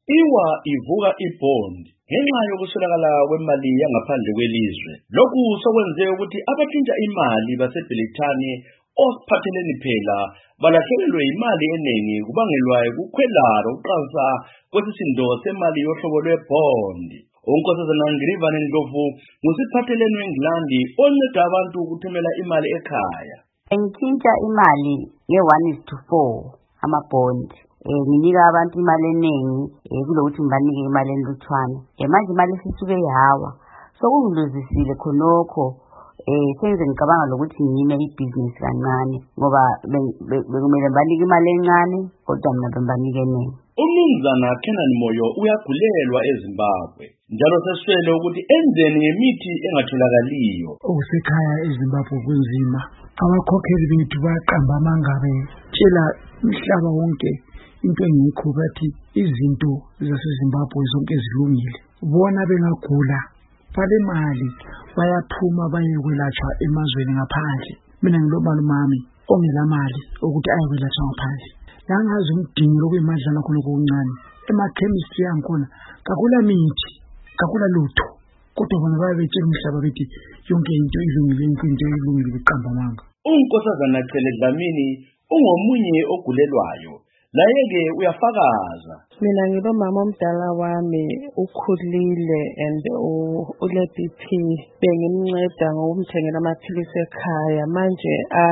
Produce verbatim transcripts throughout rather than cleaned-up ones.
iwa ivuka ibond ngenxa yokuswelakala kwemali yangaphandle kwelizwe. Lokhu sokwenze ukuthi abathinta imali baseBrithani osiphatheleni phela balahlekelwe imali eningi kubangelwa ukukhwela lokuqansa kwesisindo semali yohlobo lwebond. Unkosazana Ngilivane Ndlovu ngusiphatheleni weNgilandi onceda abantu ukuthumela imali ekhaya. Engithinta imali nge-one is to four amabond. Eh nginika abantu imali eningi eh kulokuthi ngibanike imali enlutshwana. Eh manje imali sisuke yawa. Sokungiluzisile khonokho eh senze ngicabanga lokuthi ngime ibusiness kancane ngoba bekumele banike imali encane kodwa mina bembanike eningi. Umnumzana Kenan Moyo uyagulelwa eZimbabwe. Njalo seswele ukuthi enzeni ngemithi engatholakaliyo. Usekhaya eZimbabwe kunzima. Abakhokheli bethu baqamba amangabe tshela umhlaba wonke into engikho bathi izinto zaseZimbabwe zonke zilungile. Bona bengagula bale mali bayaphuma bayekwelatshwa emazweni ngaphandle. Mina ngilomali mami ongelamali ukuthi ayekwelatshwa ngaphandle. Langazi umdingo lokuyimadlana khona okuncane. Emakhemisi yankhona kakula mithi, kakula lutho. Kodwa bona bayabetshela umhlaba bethi yonke into ilungile, into ilungile biqamba manga. Unkosazana Cele Dlamini ungomunye ogulelwayo. Layeke uyafakaza. Mina ngilomama omdala wami ukhulile and ule B P. Bengimnceda ngokumthengela amaphilisi ekhaya. Manje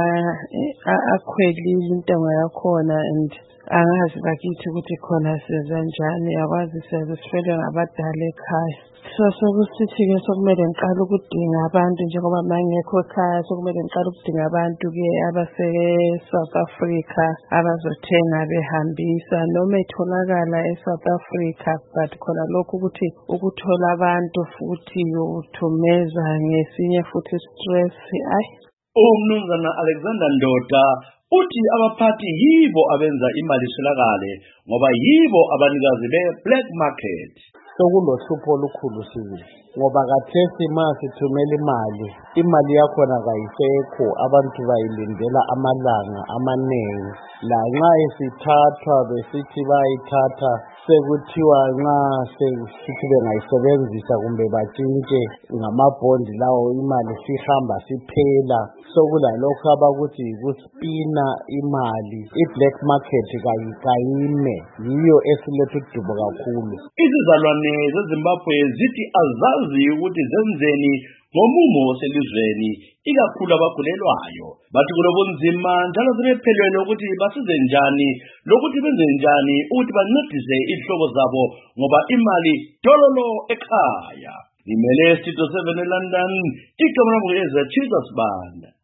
akhwelile intengo yakhona and angazi bakithi ukuthi khona siza njani. Yakwazi sesifele ngabadala ekhaya. So sokusithi-ke sokumele ngiqala ukudinga abantu njengoba mangekho ekhaya sokumele ngiqala ukudinga abantu-ke abase-South Africa abazothenga behambisa noma etholakala e-South Africa but khona lokhu ukuthi ukuthola abantu futhi uthumeza ngesinye futhi stress. Ayi umnumzana Alexander Ndoda uthi abaphathi yibo abenza imali iswelakale ngoba yibo abanikazi be-black market. Sokulohlupho olukhulu sibili ngoba kathesi masithumela imali imali yakhona kayisekho abantu bayilindela amalanga amanengi la nxa isithathwa besithi bayithatha sekuthiwa nxa sesithi bengayisebenzisa kumbe batshintshe ngamabhondi lawo imali sihamba siphela sokulalokho abakuthi yikuspina imali i-black market kayime yiyo esiletha udubo kakhulu. Izizalwane zeZimbabwe zithi azazi ukuthi zenzeni ngomumo selizweni ikakhulu abagulelwayo. Bathi kulobunzima njalo sebephelelwe ukuthi basize njani lokuthi benze njani ukuthi bancedise ihlobo zabo ngoba imali dololo ekhaya. Imele Studio seven eLondon, igama lami nguEzra Banda.